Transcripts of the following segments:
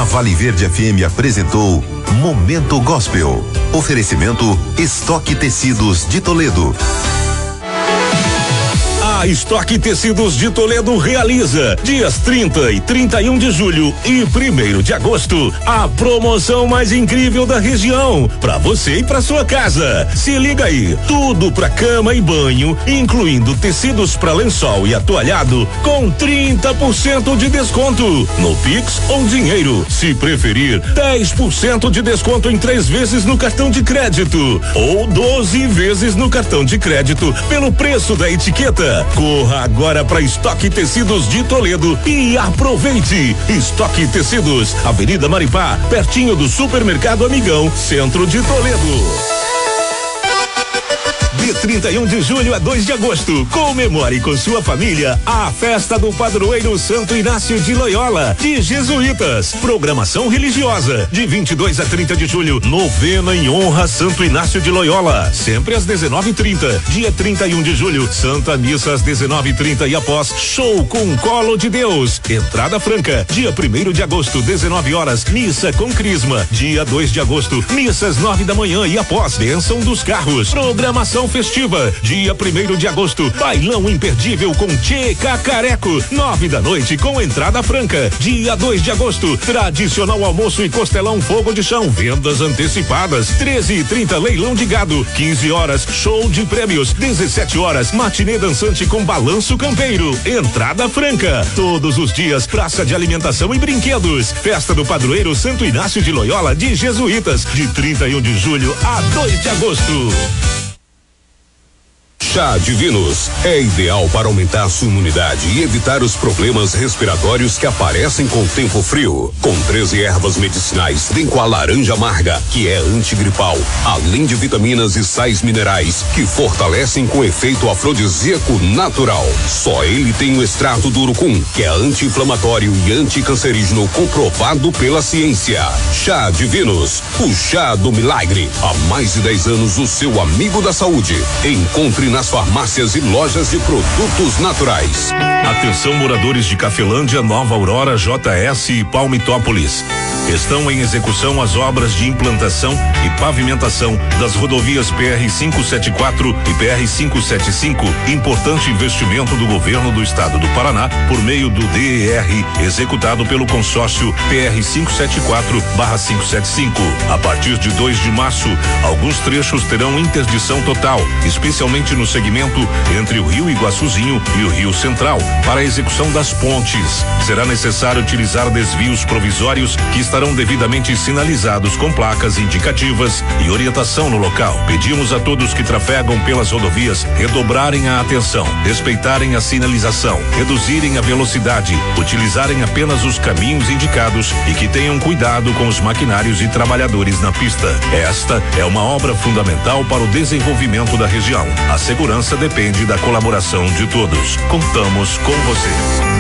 Vale Verde FM apresentou Momento Gospel. Oferecimento Estoque Tecidos de Toledo. A Estoque Tecidos de Toledo realiza dias 30 e 31 de julho e 1º de agosto a promoção mais incrível da região para você e para sua casa. Se liga aí, tudo para cama e banho, incluindo tecidos para lençol e atoalhado com 30% de desconto no Pix ou dinheiro. Se preferir, 10% de desconto em 3 vezes no cartão de crédito ou 12 vezes no cartão de crédito pelo preço da etiqueta. Corra agora para Estoque Tecidos de Toledo e aproveite. Estoque Tecidos, Avenida Maripá, pertinho do Supermercado Amigão, centro de Toledo. De 31 de julho a 2 de agosto, comemore com sua família a festa do padroeiro Santo Inácio de Loyola, de Jesuítas. Programação religiosa, de 22 a 30 de julho, novena em honra a Santo Inácio de Loyola, sempre às 19h30. Dia 31 de julho, Santa Missa às 19h30 e após, show com Colo de Deus. Entrada franca. Dia 1º de agosto, 19 horas, missa com crisma. Dia 2 de agosto, missa às 9 da manhã e após, bênção dos carros. Programação festiva. Dia 1º de agosto, bailão imperdível com Tchê Cacareco, 9 da noite com entrada franca. Dia 2 de agosto, tradicional almoço e costelão fogo de chão, vendas antecipadas. 13h30 leilão de gado. 15 horas show de prêmios. 17 horas matinê dançante com balanço campeiro. Entrada franca. Todos os dias praça de alimentação e brinquedos. Festa do padroeiro Santo Inácio de Loyola de Jesuítas, de 31 de julho a 2 de agosto. Chá Divinos é ideal para aumentar sua imunidade e evitar os problemas respiratórios que aparecem com o tempo frio. Com 13 ervas medicinais, vem com a laranja amarga, que é antigripal, além de vitaminas e sais minerais que fortalecem com efeito afrodisíaco natural. Só ele tem o extrato do urucum, que é anti-inflamatório e anticancerígeno comprovado pela ciência. Chá Divinos, o chá do milagre. Há mais de 10 anos, o seu amigo da saúde. Encontre nas farmácias e lojas de produtos naturais. Atenção, moradores de Cafelândia, Nova Aurora, JS e Palmitópolis. Estão em execução as obras de implantação e pavimentação das rodovias PR-574 e PR-575, importante investimento do governo do estado do Paraná por meio do DER, executado pelo consórcio PR-574/575. A partir de 2 de março, alguns trechos terão interdição total, especialmente no segmento entre o Rio Iguaçuzinho e o Rio Central, para a execução das pontes. Será necessário utilizar desvios provisórios que estarão devidamente sinalizados com placas indicativas e orientação no local. Pedimos a todos que trafegam pelas rodovias redobrarem a atenção, respeitarem a sinalização, reduzirem a velocidade, utilizarem apenas os caminhos indicados e que tenham cuidado com os maquinários e trabalhadores na pista. Esta é uma obra fundamental para o desenvolvimento da região. A segurança depende da colaboração de todos. Contamos com você.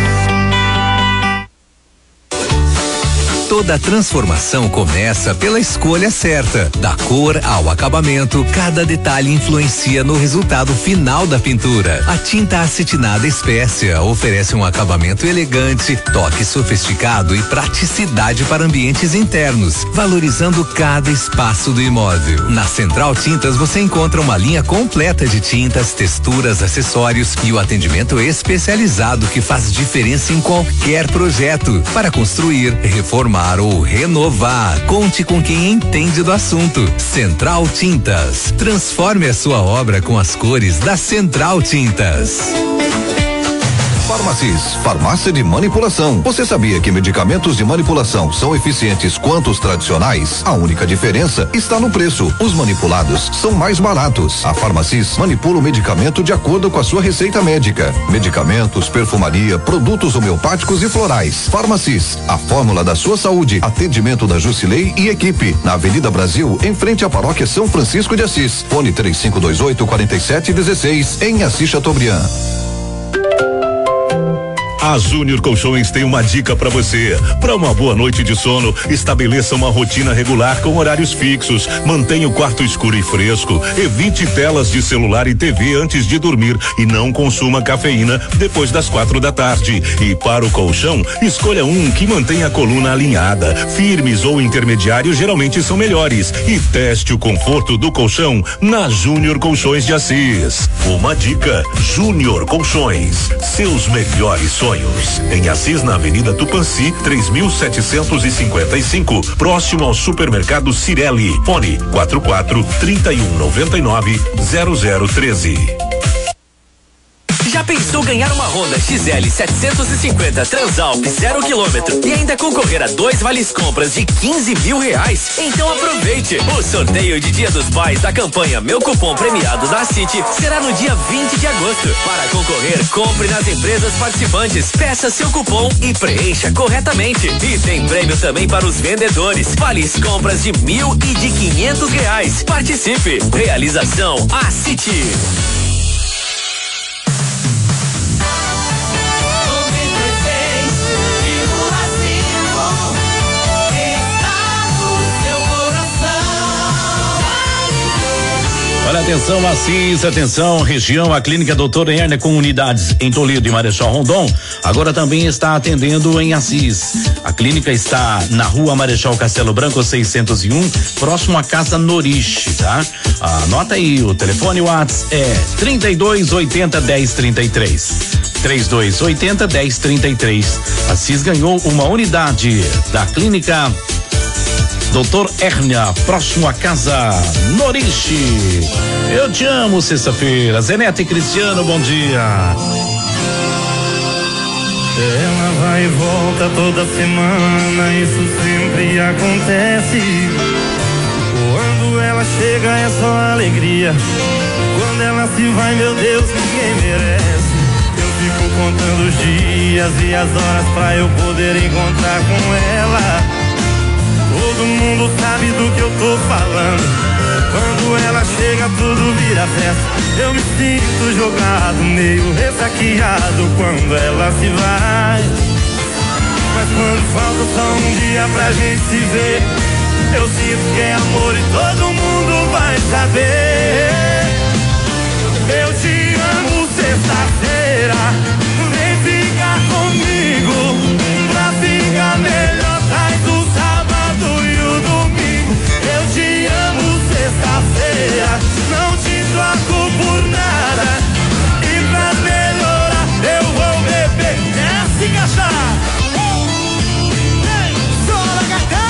Toda transformação começa pela escolha certa. Da cor ao acabamento, cada detalhe influencia no resultado final da pintura. A tinta acetinada Espécia oferece um acabamento elegante, toque sofisticado e praticidade para ambientes internos, valorizando cada espaço do imóvel. Na Central Tintas você encontra uma linha completa de tintas, texturas, acessórios e o atendimento especializado que faz diferença em qualquer projeto. Para construir, reformar ou renovar, conte com quem entende do assunto. Central Tintas. Transforme a sua obra com as cores da Central Tintas. Farmacis, farmácia de manipulação. Você sabia que medicamentos de manipulação são eficientes quanto os tradicionais? A única diferença está no preço. Os manipulados são mais baratos. A Farmacis manipula o medicamento de acordo com a sua receita médica. Medicamentos, perfumaria, produtos homeopáticos e florais. Farmacis, a fórmula da sua saúde. Atendimento da Jusilei e equipe. Na Avenida Brasil, em frente à Paróquia São Francisco de Assis. Fone 3528-4716, em Assis Chateaubriand. A Júnior Colchões tem uma dica para você. Para uma boa noite de sono, estabeleça uma rotina regular com horários fixos. Mantenha o quarto escuro e fresco. Evite telas de celular e TV antes de dormir e não consuma cafeína depois das 4 da tarde. E para o colchão, escolha um que mantenha a coluna alinhada. Firmes ou intermediários geralmente são melhores. E teste o conforto do colchão na Júnior Colchões de Assis. Uma dica: Júnior Colchões. Seus melhores sonhos. Em Assis, na Avenida Tupanci, 3755, próximo ao supermercado Cirelli. Fone 44 3199 0013. Já pensou ganhar uma Honda XL 750 Transalp 0 km e ainda concorrer a 2 vales compras de R$15 mil? Então aproveite! O sorteio de Dia dos Pais da campanha Meu Cupom Premiado da City será no dia 20 de agosto. Para concorrer, compre nas empresas participantes, peça seu cupom e preencha corretamente. E tem prêmio também para os vendedores. Vales compras de R$1.000 e de R$500. Participe! Realização a City. Olha, atenção Assis, atenção região, a Clínica Doutor Hernia com unidades em Toledo e Marechal Rondon, agora também está atendendo em Assis. A clínica está na Rua Marechal Castelo Branco 601, próximo à Casa Noriche, tá? Anota aí, o telefone WhatsApp é 3280-1033. 3280-1033. Assis ganhou uma unidade da Clínica Doutor Hernia, próximo à Casa Noriche. Eu te amo, sexta-feira. Zenete e Cristiano, bom dia. Ela vai e volta toda semana, isso sempre acontece. Quando ela chega é só alegria, quando ela se vai, meu Deus, ninguém merece. Eu fico contando os dias e as horas pra eu poder encontrar com ela. Todo mundo sabe do que eu tô falando. Quando ela chega tudo vira festa. Eu me sinto jogado, meio ressaqueado quando ela se vai. Mas quando falta só um dia pra gente se ver, eu sinto que é amor e todo mundo vai saber. Eu te amo, sexta-feira, vem ficar comigo pra ficar melhor. Traz o sábado e o domingo. Eu te amo, sexta-feira, não te troco por nada. E pra melhorar eu vou beber. Desce, cachaça. Sola, gata.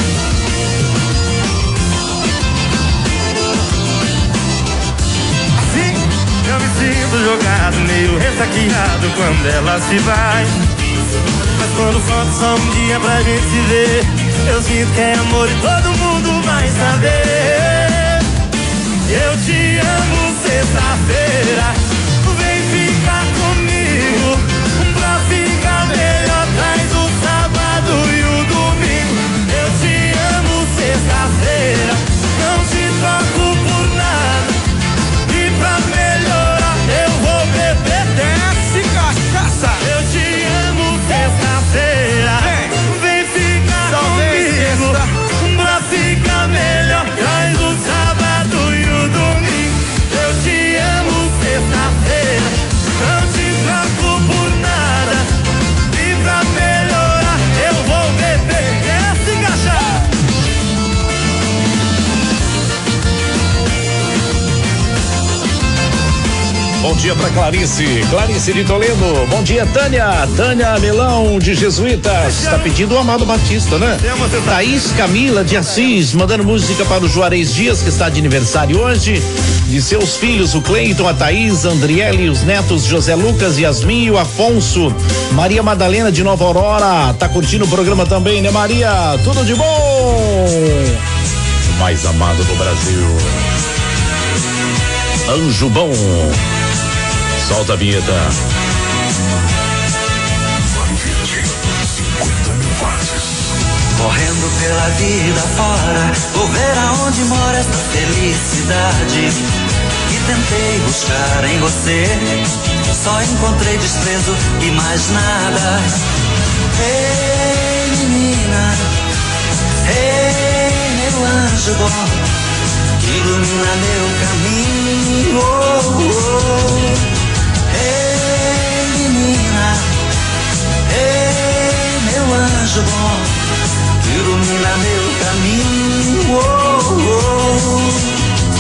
Assim eu me sinto jogado, meio ressaqueado quando ela se vai. Mas quando falta só um dia pra gente se ver, eu sinto que é amor e todo mundo vai saber. Eu te amo, sexta-feira, vem ficar comigo pra ficar melhor. Traz o sábado e o domingo. Eu te amo, sexta-feira, não te troco por nada. E pra melhorar eu vou beber. Desce, cachaça. Eu te amo, sexta-feira, vem ficar comigo pra ficar melhor. Traz o sábado e o domingo. Eu te amo, sexta-feira, não te troco por nada. E pra melhorar eu vou beber. Desce, cachaça. Bom dia pra Clarice de Toledo. Bom dia, Tânia Melão de Jesuítas. Está pedindo o Amado Batista, né? Thaís Camila de Assis, mandando música para o Juarez Dias, que está de aniversário hoje. De seus filhos, o Cleiton, a Thaís, a Andriele, os netos José Lucas, Yasmin e o Afonso. Maria Madalena de Nova Aurora, tá curtindo o programa também, né, Maria? Tudo de bom! O mais amado do Brasil. Anjo Bom. Solta a vinheta. Correndo pela vida fora, vou ver aonde mora esta felicidade. que tentei buscar em você, só encontrei desprezo e mais nada. Ei, menina, ei, meu anjo bom, que ilumina meu caminho. Oh, oh. Ei, menina, ei, meu anjo bom, que ilumina meu caminho. Oh, oh.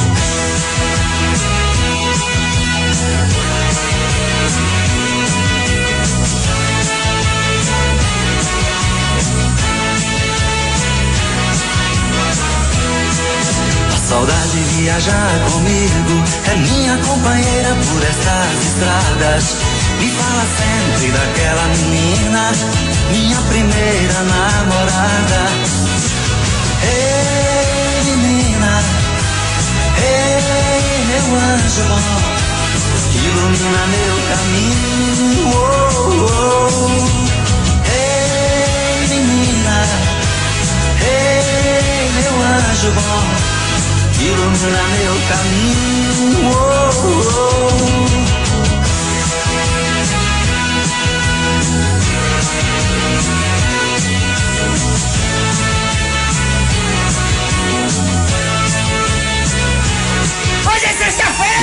Saudade de viajar comigo, é minha companheira por estas estradas. Me fala sempre daquela menina, minha primeira namorada. Ei, menina, ei, meu anjo bom, que ilumina meu caminho. Oh, oh. Ei, menina, ei, meu anjo bom, ilumina meu caminho. Oh, oh. Hoje é sexta-feira!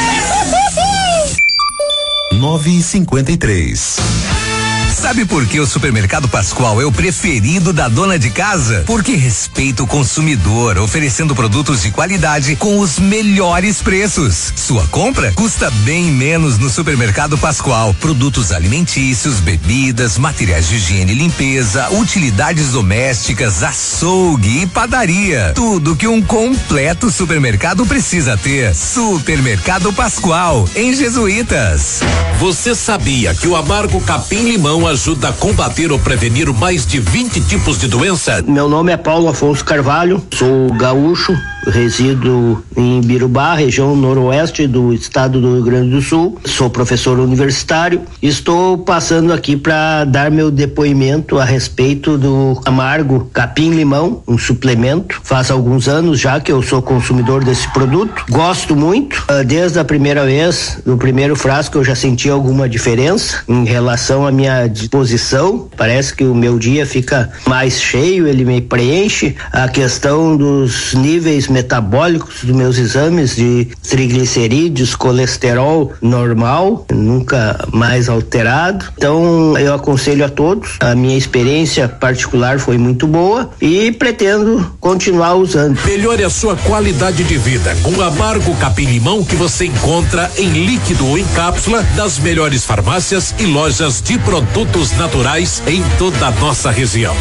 9h53. Sabe por que o Supermercado Pascoal é o preferido da dona de casa? Porque respeita o consumidor, oferecendo produtos de qualidade com os melhores preços. Sua compra custa bem menos no Supermercado Pascoal. Produtos alimentícios, bebidas, materiais de higiene e limpeza, utilidades domésticas, açougue e padaria. Tudo que um completo supermercado precisa ter. Supermercado Pascoal, em Jesuítas. Você sabia que o amargo capim-limão ajuda a combater ou prevenir mais de 20 tipos de doença? Meu nome é Paulo Afonso Carvalho, sou gaúcho, resido em Birubá, região noroeste do estado do Rio Grande do Sul. Sou professor universitário. Estou passando aqui para dar meu depoimento a respeito do amargo capim-limão, um suplemento. Faz alguns anos já que eu sou consumidor desse produto. Gosto muito. Desde a primeira vez, no primeiro frasco, eu já senti alguma diferença em relação à minha disposição. Parece que o meu dia fica mais cheio, ele me preenche. A questão dos níveis metabólicos dos meus exames de triglicerídeos, colesterol normal, nunca mais alterado. Então eu aconselho a todos. A minha experiência particular foi muito boa e pretendo continuar usando. Melhore a sua qualidade de vida com o amargo capim-limão, que você encontra em líquido ou em cápsula das melhores farmácias e lojas de produtos naturais em toda a nossa região.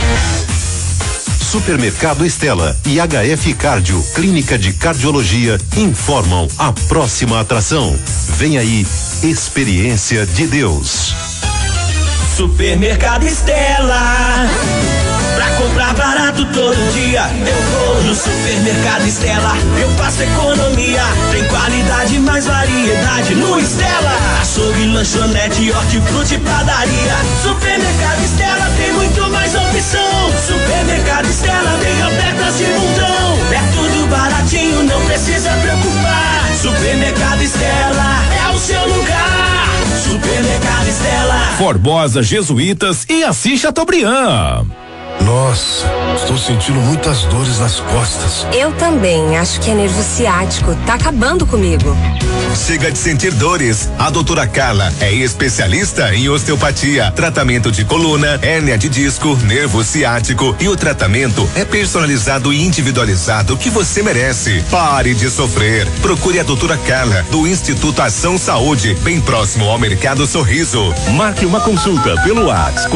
Supermercado Estela e HF Cardio, Clínica de Cardiologia, informam a próxima atração. Vem aí, Experiência de Deus. Supermercado Estela. Pra comprar barato todo dia, eu vou no Supermercado Estela. Eu faço economia, tem qualidade, mais variedade no Estela. Açougue, lanchonete, hortifruti e padaria. Supermercado Estela tem muito mais opção. Supermercado Estela tem ofertas de montão. É tudo baratinho, não precisa preocupar. Supermercado Estela é o seu lugar. Supermercado Estela. Formosa, Jesuítas e Assis Chateaubriand. Nossa, estou sentindo muitas dores nas costas. Eu também, acho que é nervo ciático, tá acabando comigo. Chega de sentir dores. A doutora Carla é especialista em osteopatia, tratamento de coluna, hérnia de disco, nervo ciático, e o tratamento é personalizado e individualizado que você merece. Pare de sofrer. Procure a doutora Carla do Instituto Ação Saúde, bem próximo ao Mercado Sorriso. Marque uma consulta pelo WhatsApp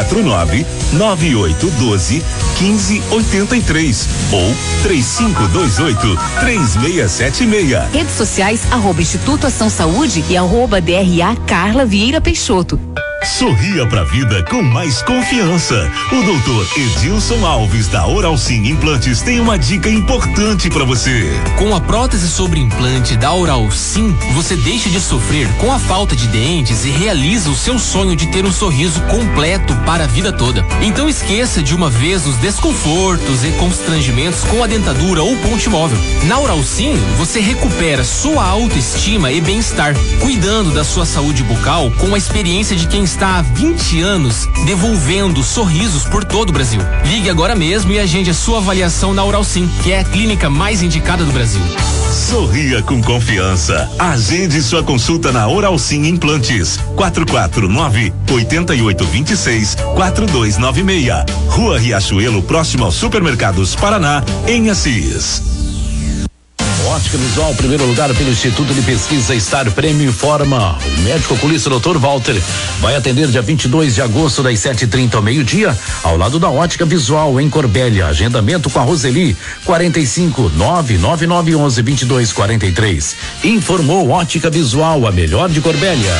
449-9812-1583 ou 3528-3676. Redes sociais @Instituto Ação Saúde e @DRA Carla Vieira Peixoto. Sorria pra vida com mais confiança. O doutor Edilson Alves da Oral Sim Implantes tem uma dica importante pra você. Com a prótese sobre implante da Oral Sim, você deixa de sofrer com a falta de dentes e realiza o seu sonho de ter um sorriso completo para a vida toda. Então esqueça de uma vez os desconfortos e constrangimentos com a dentadura ou ponte móvel. Na Oral Sim, você recupera sua autoestima e bem-estar, cuidando da sua saúde bucal com a experiência de quem está há 20 anos devolvendo sorrisos por todo o Brasil. Ligue agora mesmo e agende a sua avaliação na Oral Sim, que é a clínica mais indicada do Brasil. Sorria com confiança. Agende sua consulta na Oral Sim Implantes. 449-8826-4296. Rua Riachuelo, próximo ao Supermercados Paraná, em Assis. Ótica Visual, primeiro lugar pelo Instituto de Pesquisa Star Prêmio informa. O médico oculista Dr. Walter vai atender dia 22 de agosto das 7h30 ao meio-dia, ao lado da Ótica Visual em Corbélia. Agendamento com a Roseli 45-99911-2243. Informou Ótica Visual, a melhor de Corbélia.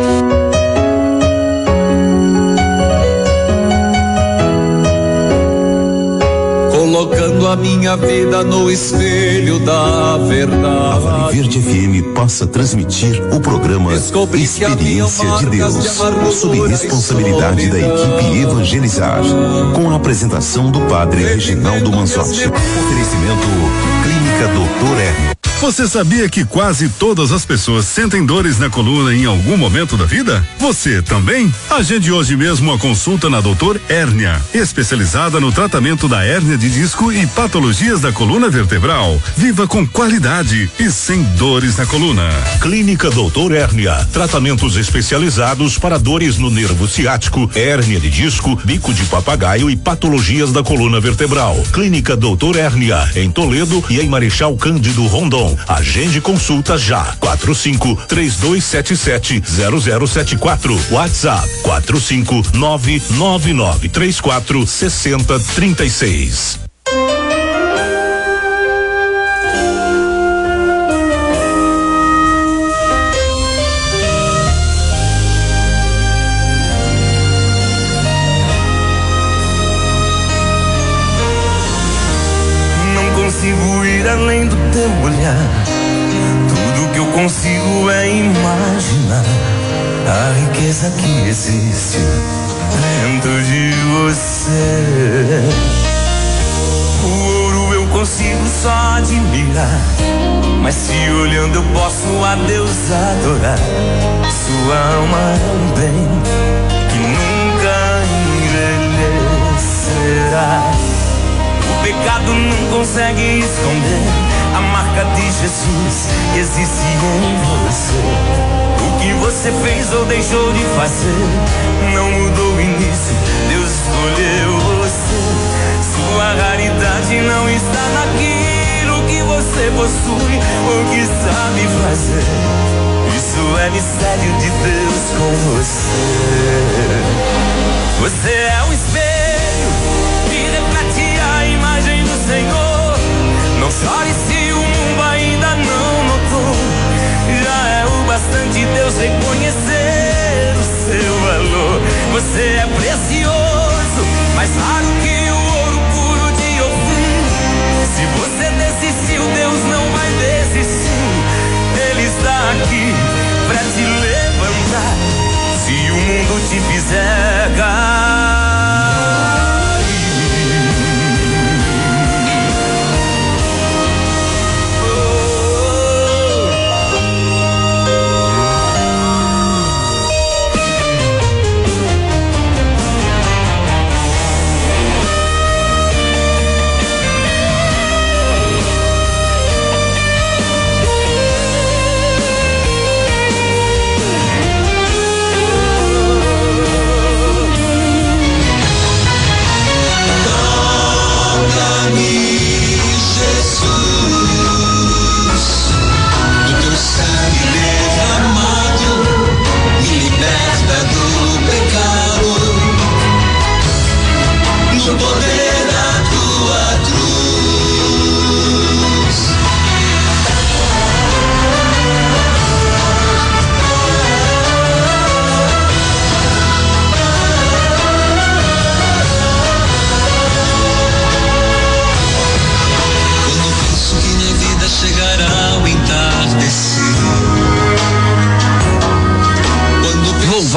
Colocando a minha vida no espelho da verdade. A Vale Verde FM passa a transmitir o programa Experiência de Deus, sob responsabilidade da equipe Evangelizar, com a apresentação do padre Reginaldo Manzotti. Oferecimento Clínica Doutor R. Você sabia que quase todas as pessoas sentem dores na coluna em algum momento da vida? Você também? Agende hoje mesmo a consulta na Doutor Hérnia, especializada no tratamento da hérnia de disco e patologias da coluna vertebral. Viva com qualidade e sem dores na coluna. Clínica Doutor Hérnia, tratamentos especializados para dores no nervo ciático, hérnia de disco, bico de papagaio e patologias da coluna vertebral. Clínica Doutor Hérnia, em Toledo e em Marechal Cândido Rondon. Agende consulta já. 45-3277-0074. WhatsApp 45999346036. Não consigo ir além do teu olhar. Tudo que eu consigo é imaginar a riqueza que existe dentro de você. O ouro eu consigo só admirar, mas se olhando eu posso a Deus adorar. Sua alma é um bem que nunca envelhecerá. O pecado não consegue esconder a marca de Jesus que existe em você. O que você fez ou deixou de fazer não mudou o início, Deus escolheu você. Sua raridade não está naquilo que você possui ou que sabe fazer. Isso é mistério de Deus com você. Você é um espelho que reflete a imagem do Senhor. Não chore se o mundo ainda não notou. Já é o bastante Deus reconhecer o seu valor. Você é precioso, mais raro que o ouro puro de Ofir. Se você desistiu, Deus não vai desistir. Ele está aqui pra te levantar. Se o mundo te fizer cair.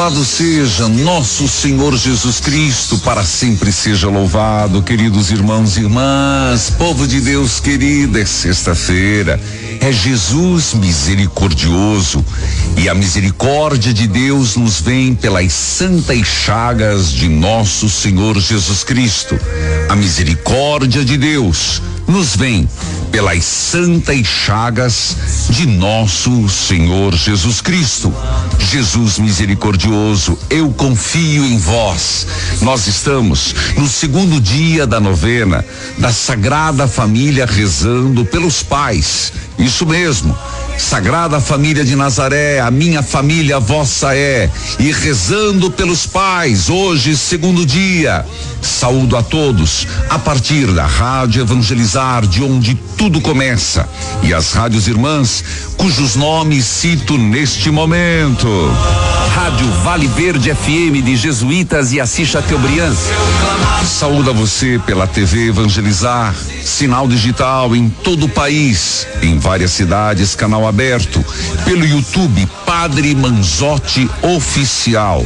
Louvado seja nosso Senhor Jesus Cristo, para sempre seja louvado. Queridos irmãos e irmãs, povo de Deus querido, é sexta-feira, é Jesus misericordioso, e a misericórdia de Deus nos vem pelas santas chagas de nosso Senhor Jesus Cristo. A misericórdia de Deus nos vem pelas santas chagas de nosso Senhor Jesus Cristo. Jesus misericordioso, eu confio em vós. Nós estamos no segundo dia da novena da Sagrada Família, rezando pelos pais. Isso mesmo, Sagrada Família de Nazaré, a minha família, a vossa é, e rezando pelos pais, hoje, segundo dia. Saúdo a todos a partir da Rádio Evangelizar, de onde tudo começa, e as rádios irmãs, cujos nomes cito neste momento. Rádio Vale Verde FM de Jesuítas e Assis Chateaubriand. Saúdo a você pela TV Evangelizar, sinal digital em todo o país, em várias cidades, canal aberto, pelo YouTube Padre Manzotti Oficial.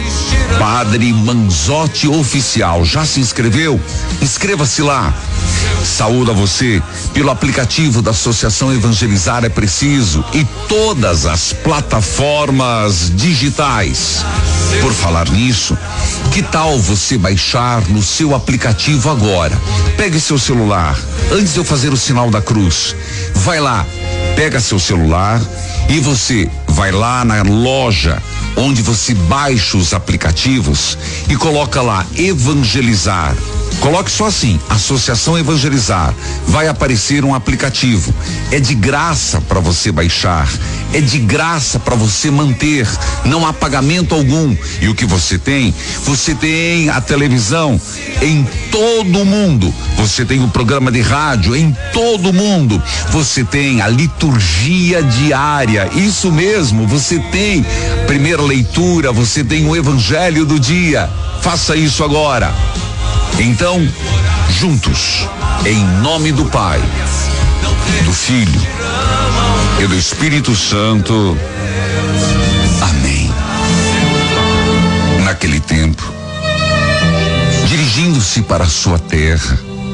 Padre Manzotti Oficial. Já se inscreveu? Inscreva-se lá. Saúdo a você pelo aplicativo da Associação Evangelizar é Preciso e todas as plataformas digitais. Por falar nisso, que tal você baixar no seu aplicativo agora? Pegue seu celular, antes de eu fazer o sinal da cruz, vai lá, pega seu celular e você vai lá na loja onde você baixa os aplicativos e coloca lá Evangelizar. Coloque só assim, Associação Evangelizar. Vai aparecer um aplicativo. É de graça para você baixar. É de graça para você manter. Não há pagamento algum. E o que você tem? Você tem a televisão em todo o mundo. Você tem o programa de rádio em todo o mundo. Você tem a liturgia diária. Isso mesmo, você tem primeira leitura, você tem o Evangelho do dia. Faça isso agora. Então, juntos, em nome do Pai, do Filho e do Espírito Santo. Amém. Naquele tempo, dirigindo-se para a sua terra,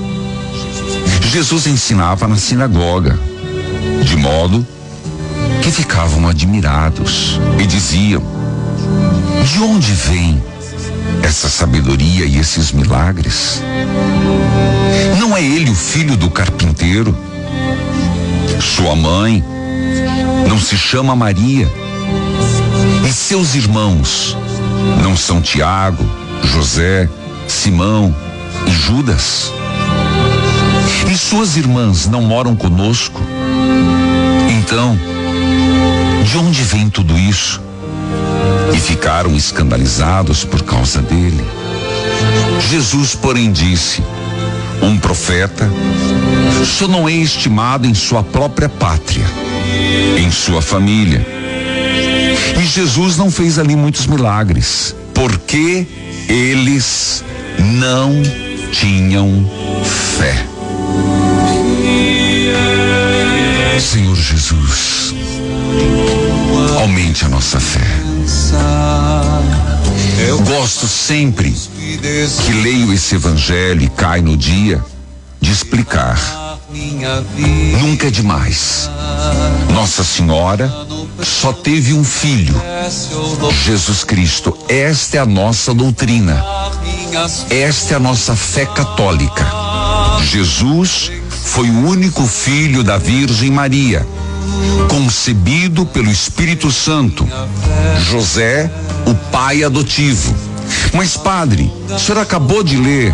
Jesus ensinava na sinagoga, de modo que ficavam admirados e diziam: de onde vem essa sabedoria e esses milagres? Não é ele o filho do carpinteiro? Sua mãe não se chama Maria? E seus irmãos não são Tiago, José, Simão e Judas? E suas irmãs não moram conosco? Então, de onde vem tudo isso? E ficaram escandalizados por causa dele. Jesus, porém, disse: um profeta só não é estimado em sua própria pátria, em sua família. E Jesus não fez ali muitos milagres, porque eles não tinham fé. Senhor Jesus, aumente a nossa fé. Eu gosto sempre que leio esse evangelho e cai no dia de explicar. Nunca é demais. Nossa Senhora só teve um filho, Jesus Cristo. Esta é a nossa doutrina. Esta é a nossa fé católica. Jesus foi o único filho da Virgem Maria, concebido pelo Espírito Santo. José, o pai adotivo. Mas, padre, o senhor acabou de ler: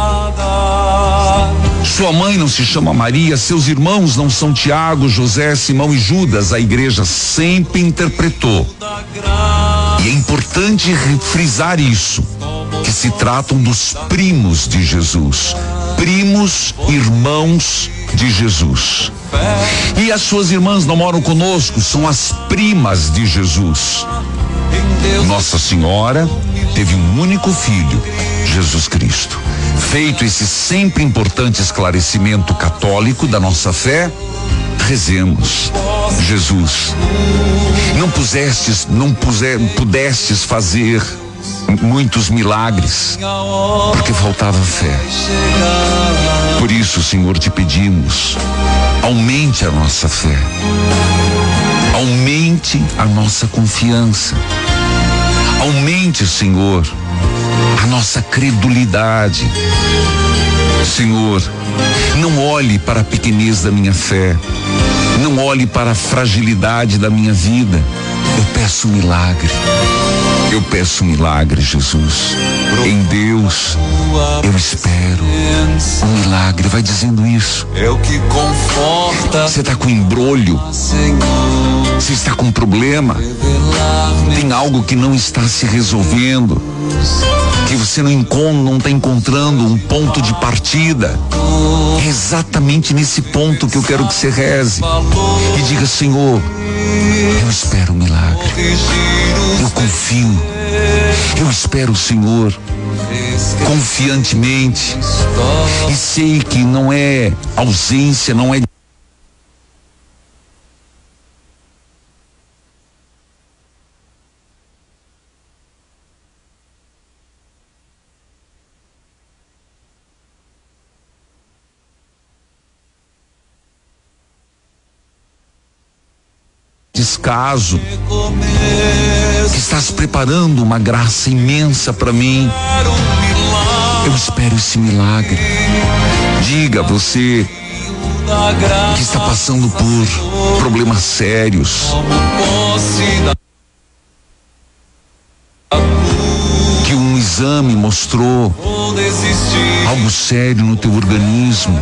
sua mãe não se chama Maria, seus irmãos não são Tiago, José, Simão e Judas. A igreja sempre interpretou, e é importante frisar isso, que se tratam dos primos de Jesus, primos, irmãos de Jesus. E as suas irmãs não moram conosco, são as primas de Jesus. Nossa Senhora teve um único filho, Jesus Cristo. Feito esse sempre importante esclarecimento católico da nossa fé, rezemos. Jesus, pudestes fazer muitos milagres, porque faltava fé. Por isso, Senhor, te pedimos, aumente a nossa fé, aumente a nossa confiança, aumente, Senhor, a nossa credulidade. Senhor, não olhe para a pequenez da minha fé, não olhe para a fragilidade da minha vida. Eu peço milagre. Eu peço milagre, Jesus. Em Deus eu espero um milagre. Vai dizendo isso. É o que conforta. Você está com embrolho? Você está com problema? Tem algo que não está se resolvendo, que você não está encontrando um ponto de partida. É exatamente nesse ponto que eu quero que você reze e diga: Senhor, eu espero um milagre, eu confio, eu espero o Senhor confiantemente, e sei que não é ausência, não é descaso, que estás preparando uma graça imensa para mim. Eu espero esse milagre. Diga, você que está passando por problemas sérios, que um exame mostrou algo sério no teu organismo,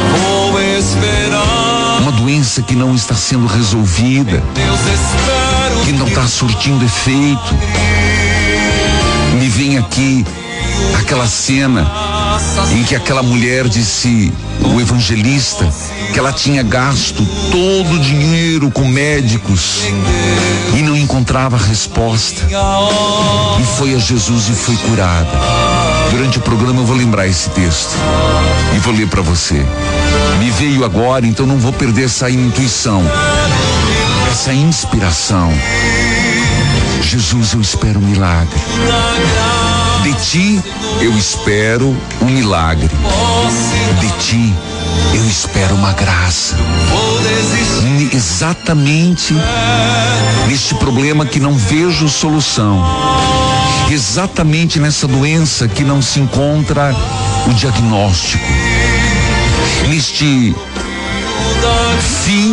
uma doença que não está sendo resolvida, que não está surtindo efeito. Me vem aqui aquela cena em que aquela mulher disse, o evangelista, que ela tinha gasto todo o dinheiro com médicos e não encontrava resposta, e foi a Jesus e foi curada. Durante o programa eu vou lembrar esse texto e vou ler para você. Me veio agora, então não vou perder essa intuição, essa inspiração. Jesus, eu espero um milagre. De ti eu espero um milagre. De ti eu espero uma graça. Exatamente neste problema que não vejo solução. Exatamente nessa doença que não se encontra o diagnóstico. Neste fim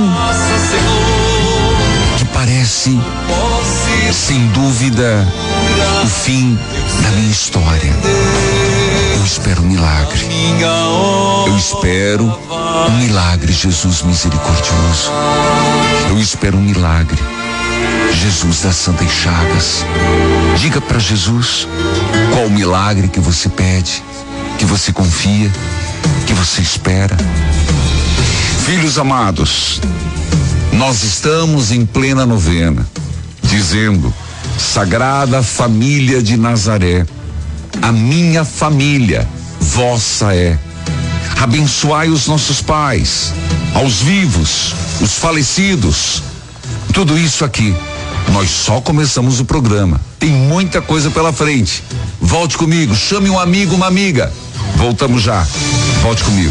que parece, sem dúvida, o fim da minha história. Eu espero um milagre. Eu espero um milagre, Jesus misericordioso. Eu espero um milagre, Jesus das Santas Chagas. Diga para Jesus qual o milagre que você pede, que você confia, que você espera. Filhos amados, nós estamos em plena novena, dizendo: Sagrada Família de Nazaré, a minha família vossa é. Abençoai os nossos pais, aos vivos, os falecidos. Tudo isso aqui, nós só começamos o programa. Tem muita coisa pela frente. Volte comigo, chame um amigo, uma amiga. Voltamos já. Volte comigo.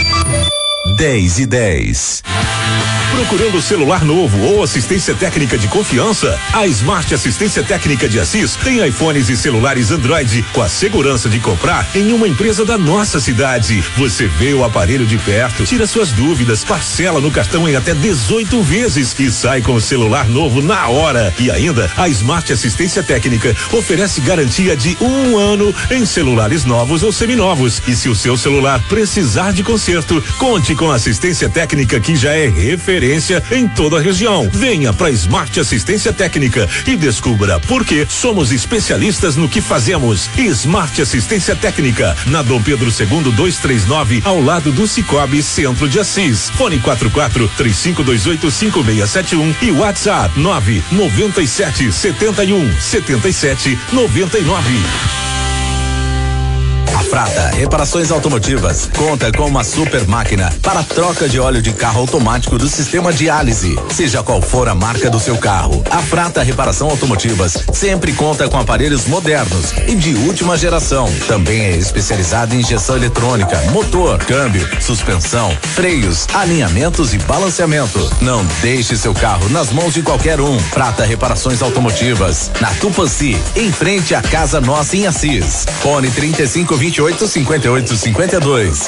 10:10. Procurando celular novo ou assistência técnica de confiança? A Smart Assistência Técnica de Assis tem iPhones e celulares Android com a segurança de comprar em uma empresa da nossa cidade. Você vê o aparelho de perto, tira suas dúvidas, parcela no cartão em até 18 vezes e sai com o celular novo na hora. E ainda, a Smart Assistência Técnica oferece garantia de 1 ano em celulares novos ou seminovos. E se o seu celular precisar de conserto, conte com a assistência técnica que já é referência em toda a região. Venha para Smart Assistência Técnica e descubra por que somos especialistas no que fazemos. Smart Assistência Técnica, na Dom Pedro II 239, ao lado do Cicobi Centro de Assis. Fone 44-3528-5671 e WhatsApp 997-71-77-99. Frata Reparações Automotivas conta com uma super máquina para troca de óleo de carro automático do sistema diálise. Seja qual for a marca do seu carro, a Frata Reparação Automotivas sempre conta com aparelhos modernos e de última geração. Também é especializada em injeção eletrônica, motor, câmbio, suspensão, freios, alinhamentos e balanceamento. Não deixe seu carro nas mãos de qualquer um. Frata Reparações Automotivas, na Tupanci, em frente à Casa Nossa em Assis. Fone 3528-5852.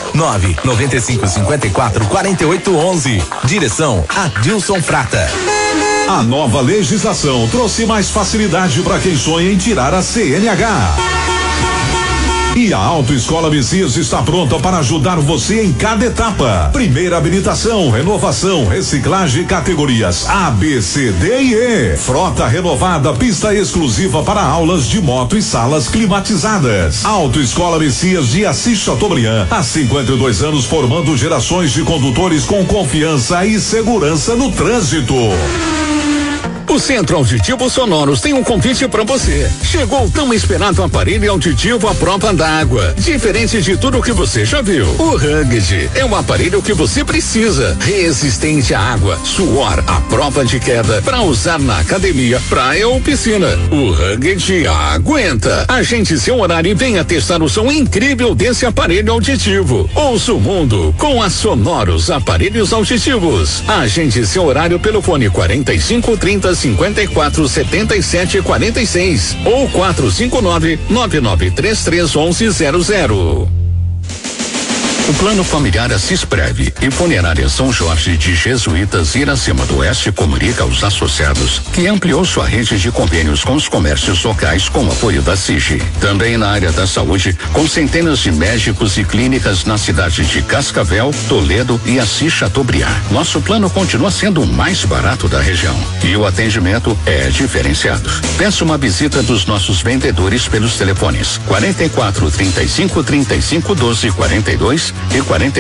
99554-4811. Direção Adilson Frata. A nova legislação trouxe mais facilidade para quem sonha em tirar a CNH. E a Autoescola Messias está pronta para ajudar você em cada etapa. Primeira habilitação, renovação, reciclagem, categorias A, B, C, D e E. Frota renovada, pista exclusiva para aulas de moto e salas climatizadas. Autoescola Messias de Assis Chateaubriand, há 52 anos formando gerações de condutores com confiança e segurança no trânsito. O Centro Auditivo Sonoros tem um convite para você. Chegou o tão esperado aparelho auditivo à prova d'água. Diferente de tudo que você já viu, o Rugged é um aparelho que você precisa. Resistente à água, suor, à prova de queda, para usar na academia, praia ou piscina. O Rugged aguenta. Agende seu horário e venha testar o som incrível desse aparelho auditivo. Ouça o mundo com a Sonoros Aparelhos Auditivos. Agende seu horário pelo fone 4530-547746 ou 459-9933-1100. O Plano Familiar Assis Prev e Funerária São Jorge de Jesuítas Iracema do Oeste comunica aos associados que ampliou sua rede de convênios com os comércios locais com apoio da SIG. Também na área da saúde, com centenas de médicos e clínicas na cidade de Cascavel, Toledo e Assis Chateaubriand. Nosso plano continua sendo o mais barato da região e o atendimento é diferenciado. Peça uma visita dos nossos vendedores pelos telefones 44-35-35-12-42 e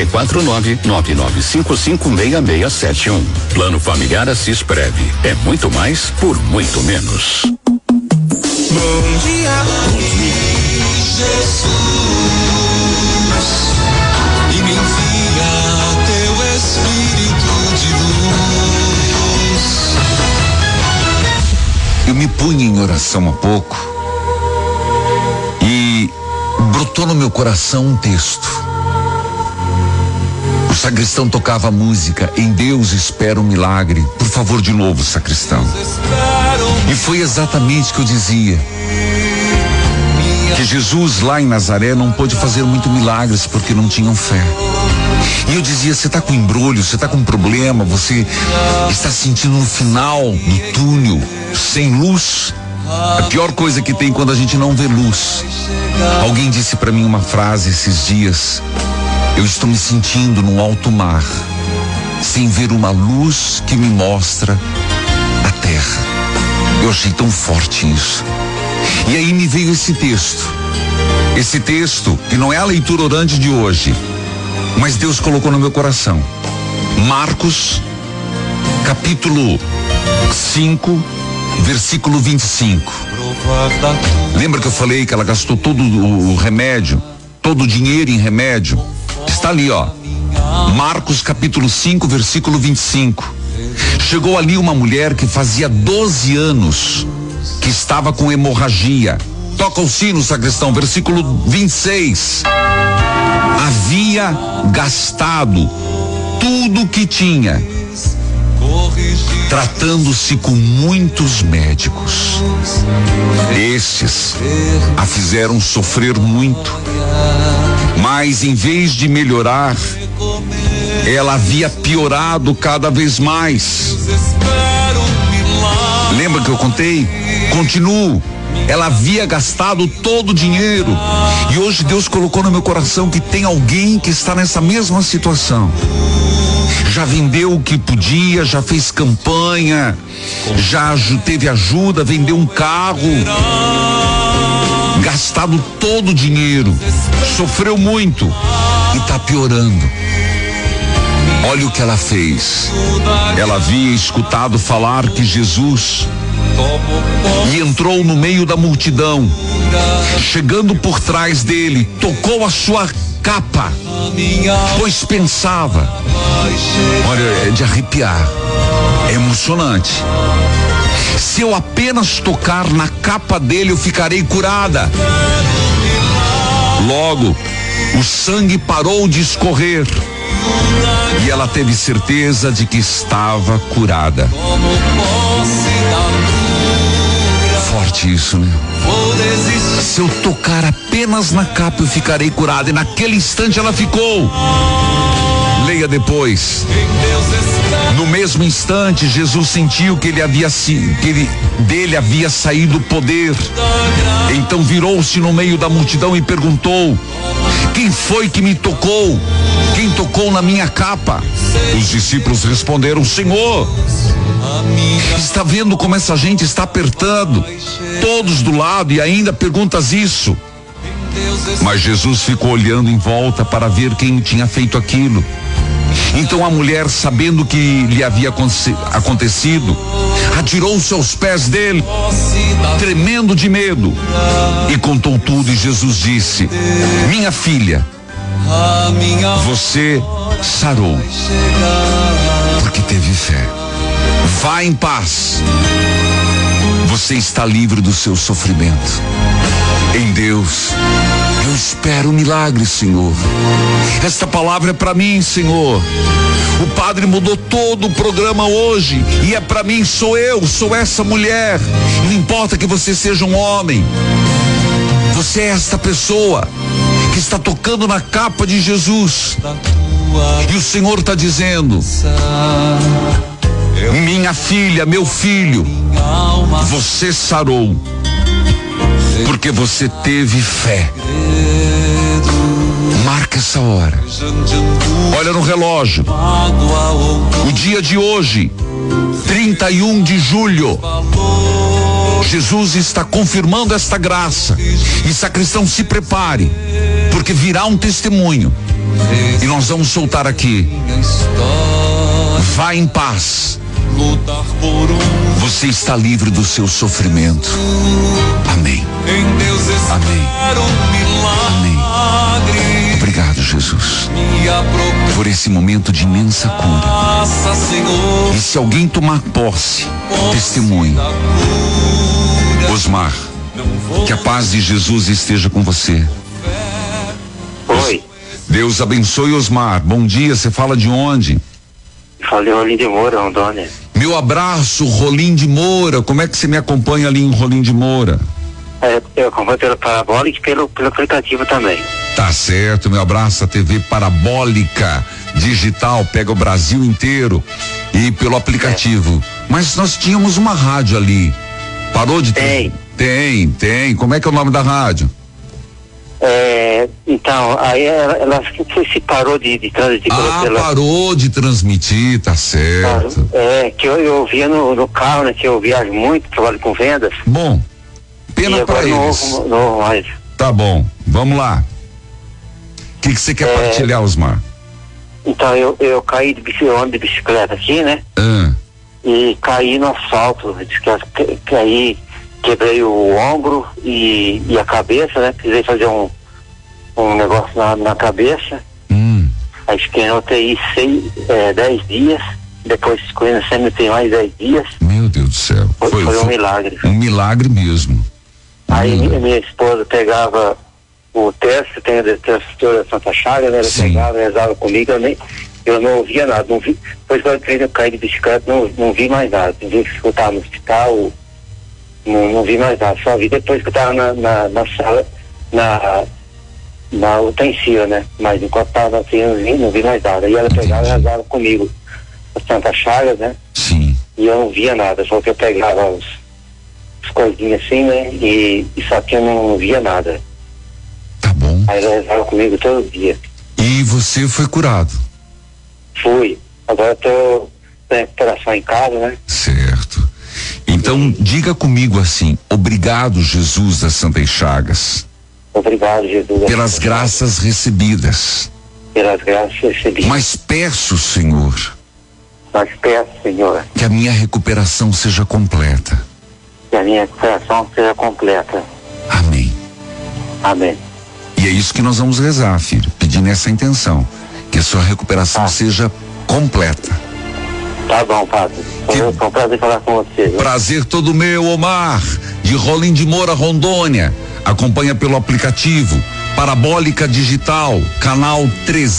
449-9955-6671. Plano Familiar Assis Prev. É muito mais por muito menos. Bom dia, Jesus, e me envia teu Espírito de luz. Eu me punha em oração há pouco e brotou no meu coração um texto. O sacristão tocava a música, em Deus espero um milagre. Por favor, de novo, sacristão. E foi exatamente o que eu dizia. Que Jesus lá em Nazaré não pôde fazer muito milagres porque não tinham fé. E eu dizia, você está com embrulho, você está com problema, você está sentindo no final do túnel, sem luz. A pior coisa que tem quando a gente não vê luz. Alguém disse para mim uma frase esses dias: eu estou me sentindo num alto mar, sem ver uma luz que me mostra a terra. Eu achei tão forte isso. E aí me veio esse texto. Esse texto, que não é a leitura orante de hoje, mas Deus colocou no meu coração. Marcos, capítulo 5, versículo 25. Lembra que eu falei que ela gastou todo o remédio, todo o dinheiro em remédio? Está ali, ó. Marcos capítulo 5, versículo 25. Chegou ali uma mulher que fazia 12 anos que estava com hemorragia. Toca o sino, sacristão, versículo 26. Havia gastado tudo que tinha, tratando-se com muitos médicos. Estes a fizeram sofrer muito, mas em vez de melhorar, ela havia piorado cada vez mais. Lembra que eu contei? Continuo. Ela havia gastado todo o dinheiro e hoje Deus colocou no meu coração que tem alguém que está nessa mesma situação. Já vendeu o que podia, já fez campanha, já teve ajuda, vendeu um carro, gastado todo o dinheiro, sofreu muito e está piorando. Olha o que ela fez. Ela havia escutado falar que Jesus e entrou no meio da multidão. Chegando por trás dele, tocou a sua capa, pois pensava, olha, é de arrepiar, é emocionante. Se eu apenas tocar na capa dele, eu ficarei curada. Logo, o sangue parou de escorrer e ela teve certeza de que estava curada. Forte isso, né? Se eu tocar apenas na capa, eu ficarei curada. E naquele instante ela ficou. Leia depois. No mesmo instante, Jesus sentiu que dele havia saído o poder. Então virou-se no meio da multidão e perguntou: quem foi que me tocou? Quem tocou na minha capa? Os discípulos responderam: Senhor, está vendo como essa gente está apertando? Todos do lado, e ainda perguntas isso. Mas Jesus ficou olhando em volta para ver quem tinha feito aquilo. Então a mulher, sabendo o que lhe havia acontecido, atirou-se aos pés dele, tremendo de medo, e contou tudo. E Jesus disse: minha filha, você sarou, porque teve fé. Vá em paz. Você está livre do seu sofrimento. Em Deus, eu espero um milagre, Senhor. Esta palavra é para mim, Senhor. O padre mudou todo o programa hoje e é para mim, sou eu, sou essa mulher. Não importa que você seja um homem. Você é esta pessoa que está tocando na capa de Jesus. E o Senhor está dizendo: minha filha, meu filho, você sarou, porque você teve fé. Marca essa hora. Olha no relógio. O dia de hoje, 31 de julho. Jesus está confirmando esta graça. E sacristão, se prepare, porque virá um testemunho. E nós vamos soltar aqui. Vá em paz. Você está livre do seu sofrimento. Amém. Amém. Amém. Obrigado, Jesus, por esse momento de imensa cura. E se alguém tomar posse, testemunho. Osmar, que a paz de Jesus esteja com você. Oi. Deus abençoe, Osmar. Bom dia, você fala de onde? Falei Rolim de Moura, Rondônia. Meu abraço, Rolim de Moura. Como é que você me acompanha ali em Rolim de Moura? Eu acompanho pela Parabólica e pelo aplicativo também. Tá certo, meu abraço à TV Parabólica Digital, pega o Brasil inteiro, e pelo aplicativo. Mas nós tínhamos uma rádio ali. Parou de ter? Tem. Como é que é o nome da rádio? Então, aí ela se parou de transmitir. Parou de transmitir, tá certo. Que eu ouvia no carro, né? Que eu viajo muito, trabalho com vendas. Bom, pena pra eles. Não, mais. Tá bom, vamos lá. O que você quer partilhar, Osmar? Então, eu caí de bicicleta aqui, né? E caí no asfalto. Caí, quebrei o ombro e a cabeça, né? Precisei fazer um negócio na cabeça. Aí fiquei na UTI 10 dias. Depois fiquei na CMT mais 10 dias. Meu Deus do céu. Foi um milagre. Um milagre mesmo. Aí minha esposa pegava o terço, tem a textura da Santa Chaga, né? Ela pegava, rezava comigo, eu não ouvia nada, não vi. Depois que eu caí de bicicleta, não vi mais nada. Vi que eu estava no hospital, não vi mais nada. Só vi depois que eu estava na sala, na utensília, né? Mas enquanto estava assim, não vi mais nada. E ela pegava e rezava comigo a Santa Chaga, né? Sim. E eu não via nada, só que eu pegava as coisinhas assim, né? E só que eu não via nada. Tá bom. Aí ela rezava comigo todo dia. E você foi curado? Fui. Agora eu tô em recuperação em casa, né? Certo. Então, diga comigo assim: obrigado, Jesus das Santas Chagas. Obrigado, Jesus. Pelas graças recebidas. Pelas graças recebidas. Mas peço, Senhor, que a minha recuperação seja completa. que a minha recuperação seja completa. Amém. Amém. E é isso que nós vamos rezar, filho, pedindo essa intenção, que a sua recuperação seja completa. Tá bom, padre. Foi um prazer falar com você. Viu? Prazer todo meu, Omar, de Rolim de Moura, Rondônia. Acompanha pelo aplicativo Parabólica Digital, canal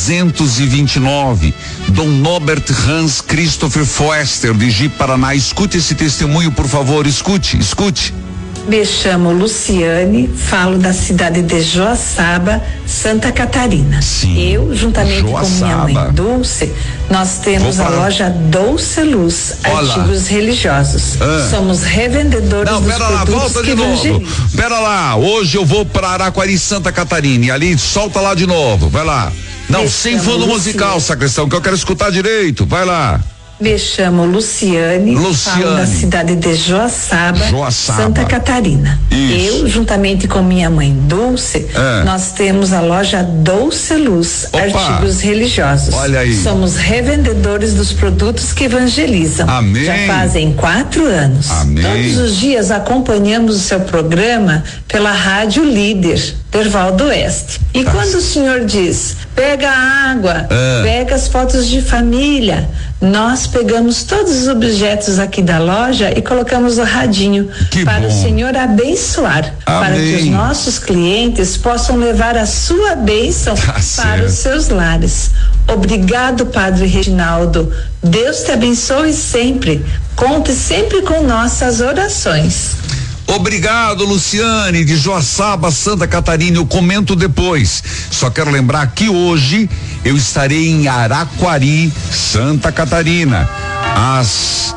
329, Dom Norbert Hans Christopher Foester, de Ji, Paraná. Escute esse testemunho, por favor, escute. Me chamo Luciane, falo da cidade de Joaçaba, Santa Catarina. Sim. Eu, juntamente com minha mãe Dulce, nós temos a loja Dulce Luz, artigos religiosos. Somos revendedores dos produtos que evangelizam. Pera lá, hoje eu vou para Araquari, Santa Catarina, e ali solta lá de novo, vai lá. Não, sem fundo musical, sacristão, que eu quero escutar direito, vai lá. Me chamo Luciane, falo da cidade de Joaçaba, Santa Catarina. Isso. Eu, juntamente com minha mãe Dulce, nós temos a loja Dulce Luz, artigos religiosos. Olha aí. Somos revendedores dos produtos que evangelizam. Amém. Já fazem 4 anos. Amém. Todos os dias acompanhamos o seu programa pela Rádio Líder, Derval do Oeste. E quando o senhor diz, pega a água, pega as fotos de família, nós pegamos todos os objetos aqui da loja e colocamos o radinho para o Senhor abençoar, para que os nossos clientes possam levar a sua bênção para os seus lares. Obrigado, Padre Reginaldo. Deus te abençoe sempre. Conte sempre com nossas orações. Obrigado, Luciane, de Joaçaba, Santa Catarina. Eu comento depois. Só quero lembrar que hoje eu estarei em Araquari, Santa Catarina, às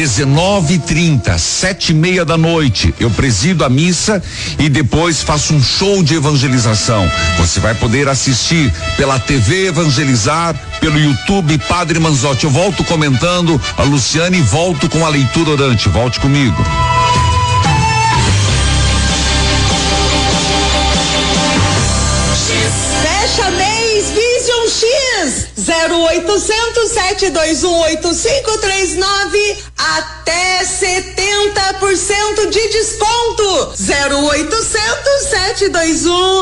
19h30, 7:30 da noite. Eu presido a missa e depois faço um show de evangelização. Você vai poder assistir pela TV Evangelizar, pelo YouTube Padre Manzotti. Eu volto comentando a Luciane e volto com a leitura orante. Volte comigo. Fecha mês Vision X 0800 721 8539 até 70% de desconto. 0800 721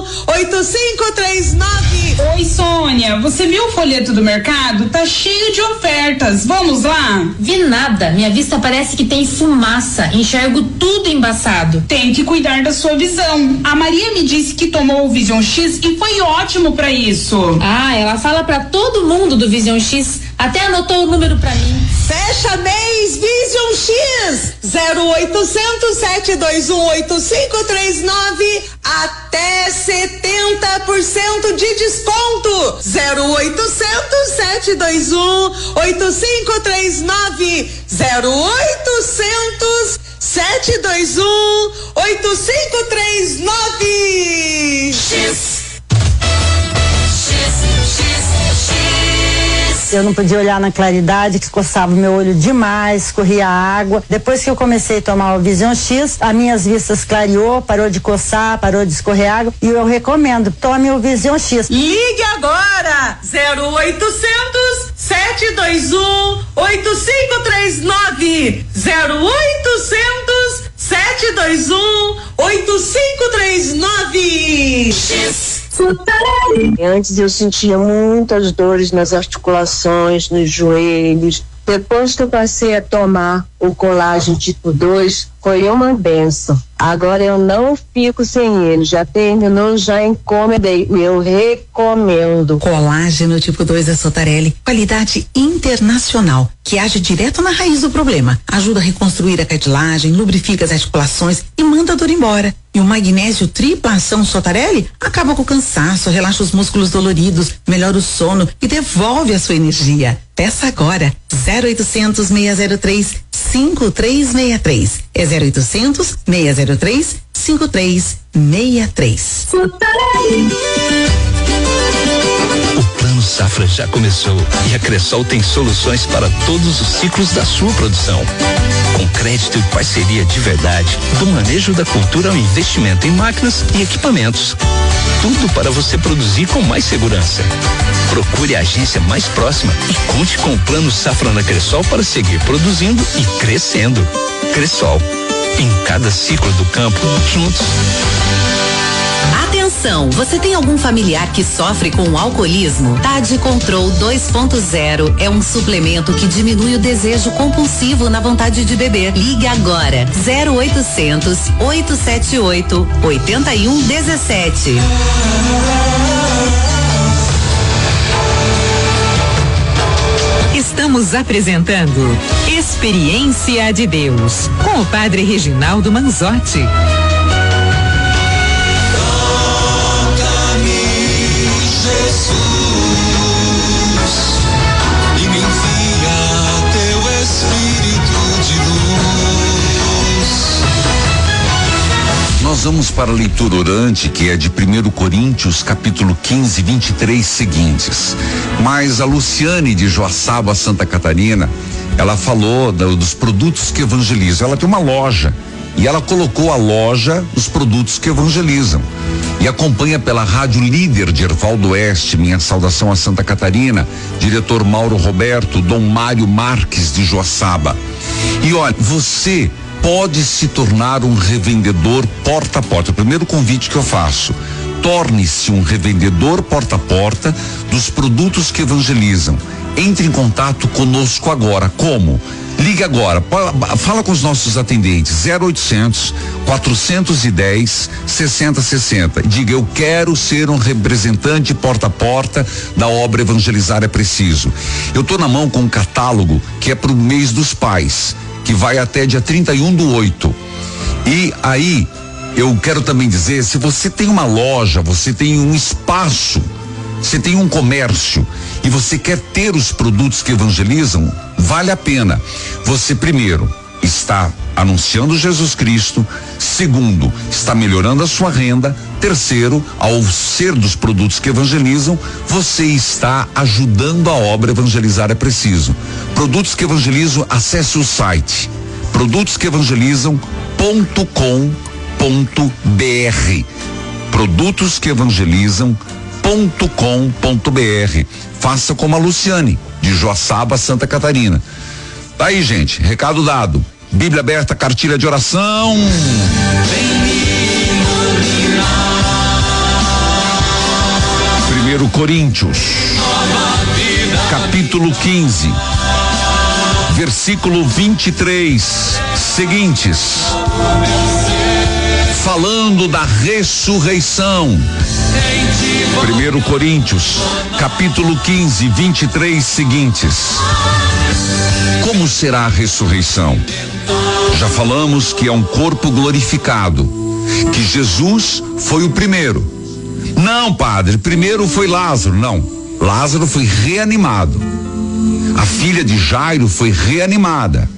8539. Oi, Sônia, você viu o folheto do mercado? Tá cheio de ofertas. Vamos lá? Vi nada. Minha vista parece que tem fumaça. Enxergo tudo embaçado. Tem que cuidar da sua visão. A Maria me disse que tomou o Vision X e foi ótimo pra isso. Ah, ela fala pra todo mundo do Vision X. Até anotou o número pra mim. Fecha mês Vision X 0800 721 8539 até 70% de desconto. 0800 721 8539 0800 721 8539. Eu não podia olhar na claridade, que coçava o meu olho demais, escorria água. Depois que eu comecei a tomar o Vision X, as minhas vistas clareou, parou de coçar, parou de escorrer água, e eu recomendo, tome o Vision X. Ligue agora! 0800 721 8539 0800 721 8539. Antes eu sentia muitas dores nas articulações, nos joelhos. Depois que eu passei a tomar o colágeno tipo 2, foi uma benção. Agora eu não fico sem ele. Já terminou, já encomendei. Eu recomendo. Colágeno tipo 2 da Sotarelli, qualidade internacional, que age direto na raiz do problema. Ajuda a reconstruir a cartilagem, lubrifica as articulações e manda a dor embora. E o magnésio tripla ação Sotarelli acaba com o cansaço, relaxa os músculos doloridos, melhora o sono e devolve a sua energia. Peça agora. 0800 603 5363. É 0800 603 5363. O Plano Safra já começou e a Cressol tem soluções para todos os ciclos da sua produção. Com crédito e parceria de verdade, do manejo da cultura ao investimento em máquinas e equipamentos. Tudo para você produzir com mais segurança. Procure a agência mais próxima e conte com o Plano Safra na Cressol para seguir produzindo e crescendo. Cressol, em cada ciclo do campo, juntos. Atenção, você tem algum familiar que sofre com alcoolismo? Tade Control 2.0 é um suplemento que diminui o desejo compulsivo na vontade de beber. Ligue agora 0800 878 8117. Estamos apresentando Experiência de Deus com o Padre Reginaldo Manzotti. Nós vamos para a leitura orante, que é de 1 Coríntios, capítulo 15, 23 seguintes. Mas a Luciane de Joaçaba, Santa Catarina, ela falou dos produtos que evangelizam. Ela tem uma loja e ela colocou a loja dos produtos que evangelizam. E acompanha pela Rádio Líder de Erval do Oeste. Minha saudação a Santa Catarina, diretor Mauro Roberto, Dom Mário Marques de Joaçaba. E olha, você pode se tornar um revendedor porta a porta. O primeiro convite que eu faço: torne-se um revendedor porta a porta dos produtos que evangelizam. Entre em contato conosco agora. Como? Ligue agora, fala com os nossos atendentes, 0800 410 6060. Diga: eu quero ser um representante porta a porta da obra Evangelizar é Preciso. Eu tô na mão com um catálogo que é pro mês dos pais, que vai até dia 31/8. E aí, eu quero também dizer, se você tem uma loja, você tem um espaço, você tem um comércio e você quer ter os produtos que evangelizam, vale a pena. Você, primeiro, está anunciando Jesus Cristo. Segundo, está melhorando a sua renda. Terceiro, ao ser dos produtos que evangelizam, você está ajudando a obra Evangelizar é Preciso. Produtos que evangelizam, acesse o site produtosqueevangelizam.com.br. produtosqueevangelizam.com.br. Faça como a Luciane de Joaçaba, Santa Catarina. Tá aí, gente, recado dado. Bíblia aberta, cartilha de oração. 1 Coríntios, capítulo 15, versículo 23 seguintes, falando da ressurreição. 1 Coríntios, capítulo 15, 23 seguintes. Como será a ressurreição? Já falamos que é um corpo glorificado, que Jesus foi o primeiro. Não, padre, primeiro foi Lázaro. Não, Lázaro foi reanimado. A filha de Jairo foi reanimada.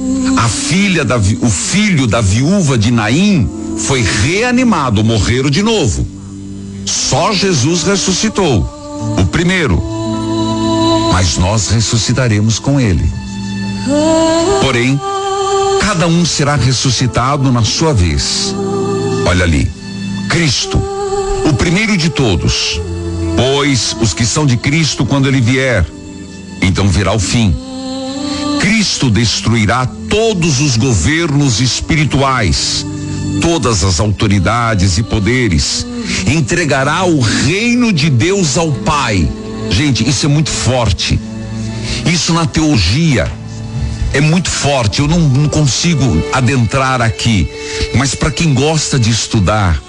O filho da viúva de Naim foi reanimado, morreram de novo. Só Jesus ressuscitou, o primeiro. Mas nós ressuscitaremos com ele. Porém, cada um será ressuscitado na sua vez. Olha ali, Cristo, o primeiro de todos. Pois os que são de Cristo, quando ele vier, então virá o fim. Cristo destruirá todos os governos espirituais, todas as autoridades e poderes, entregará o reino de Deus ao Pai. Gente, isso é muito forte. Isso na teologia é muito forte. Eu não consigo adentrar aqui, mas para quem gosta de estudar,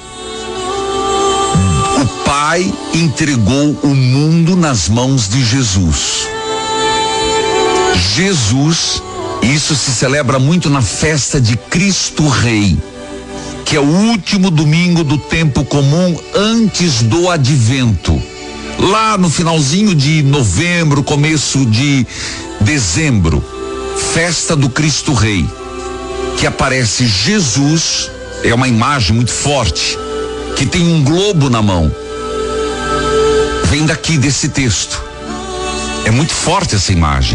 o Pai entregou o mundo nas mãos de Jesus. Jesus, isso se celebra muito na festa de Cristo Rei, que é o último domingo do tempo comum antes do advento. Lá no finalzinho de novembro, começo de dezembro, festa do Cristo Rei, que aparece Jesus, é uma imagem muito forte, que tem um globo na mão. Vem daqui desse texto. É muito forte essa imagem.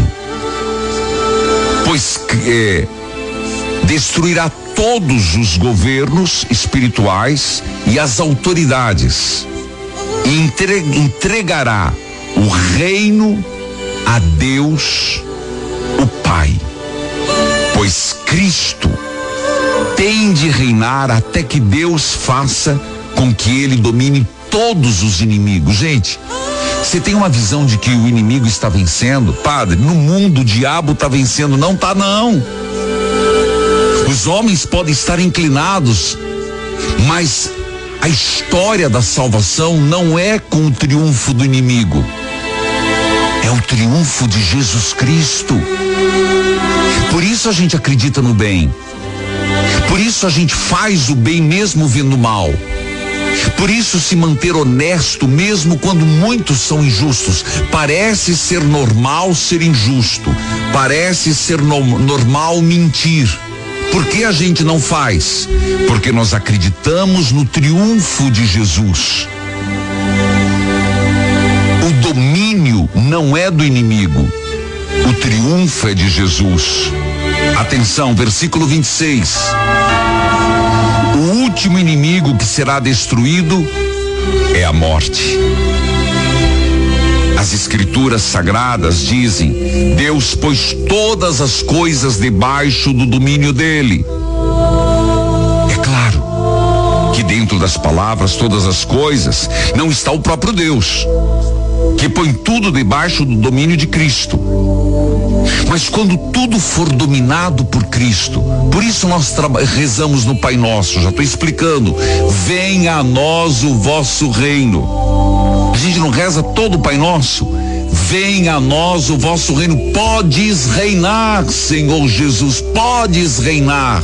Pois destruirá todos os governos espirituais e as autoridades, e entregará o reino a Deus, o Pai. Pois Cristo tem de reinar até que Deus faça com que ele domine todos os inimigos. Gente, você tem uma visão de que o inimigo está vencendo? Padre, no mundo o diabo está vencendo. Não tá, não. Os homens podem estar inclinados, mas a história da salvação não é com o triunfo do inimigo. É o triunfo de Jesus Cristo. Por isso a gente acredita no bem. Por isso a gente faz o bem mesmo vendo mal. Por isso se manter honesto mesmo quando muitos são injustos. Parece ser normal ser injusto. Parece ser normal mentir. Por que a gente não faz? Porque nós acreditamos no triunfo de Jesus. O domínio não é do inimigo. O triunfo é de Jesus. Atenção, versículo 26. O último inimigo que será destruído é a morte. As escrituras sagradas dizem: Deus pôs todas as coisas debaixo do domínio dele. É claro que dentro das palavras todas as coisas não está o próprio Deus, que põe tudo debaixo do domínio de Cristo. Mas quando tudo for dominado por Cristo, por isso nós rezamos no Pai Nosso, já estou explicando: venha a nós o vosso reino. A gente não reza todo o Pai Nosso? Venha a nós o vosso reino. Podes reinar, Senhor Jesus, podes reinar.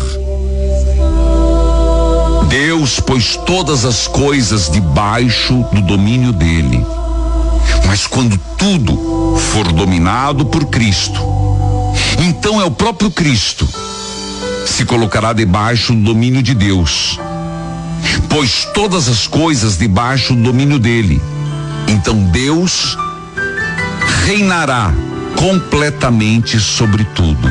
Deus pôs todas as coisas debaixo do domínio dele. Mas quando tudo for dominado por Cristo, então é o próprio Cristo se colocará debaixo do domínio de Deus, pois todas as coisas debaixo do domínio dele. Então Deus reinará completamente sobre tudo.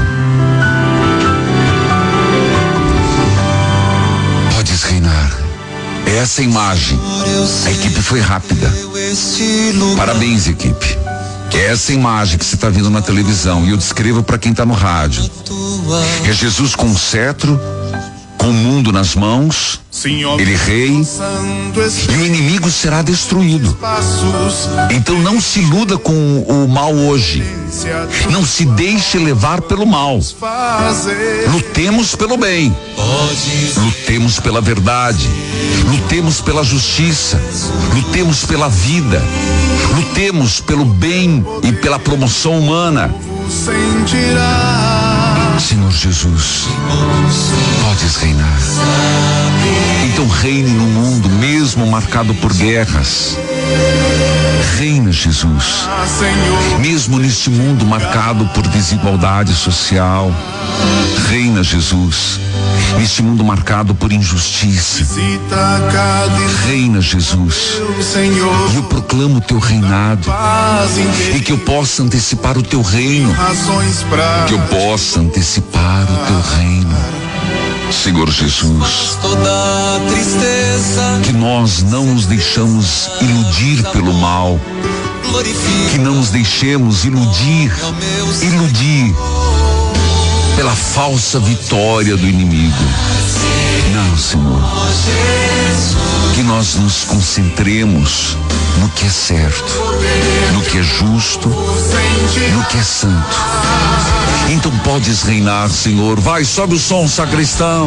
Podes reinar. É essa imagem. A equipe foi rápida. Parabéns, equipe. É essa imagem que você está vendo na televisão, e eu descrevo para quem está no rádio. É Jesus com o cetro, com o mundo nas mãos, ele rei, e o inimigo será destruído. Então não se iluda com o mal hoje. Não se deixe levar pelo mal. Lutemos pelo bem. Lutemos pela verdade. Lutemos pela justiça. Lutemos pela vida. Lutemos pelo bem e pela promoção humana. Senhor Jesus, podes reinar. Então reine no mundo mesmo marcado por guerras. Reina, Jesus, mesmo neste mundo marcado por desigualdade social. Reina, Jesus, neste mundo marcado por injustiça. Reina, Jesus, e eu proclamo o teu reinado, e que eu possa antecipar o teu reino, que eu possa antecipar o teu reino. Senhor Jesus, que nós não nos deixamos iludir pelo mal, que não nos deixemos iludir pela falsa vitória do inimigo. Não, Senhor, que nós nos concentremos no que é certo, no que é justo, no que é santo. Então podes reinar, Senhor. Vai, sobe o som, sacristão.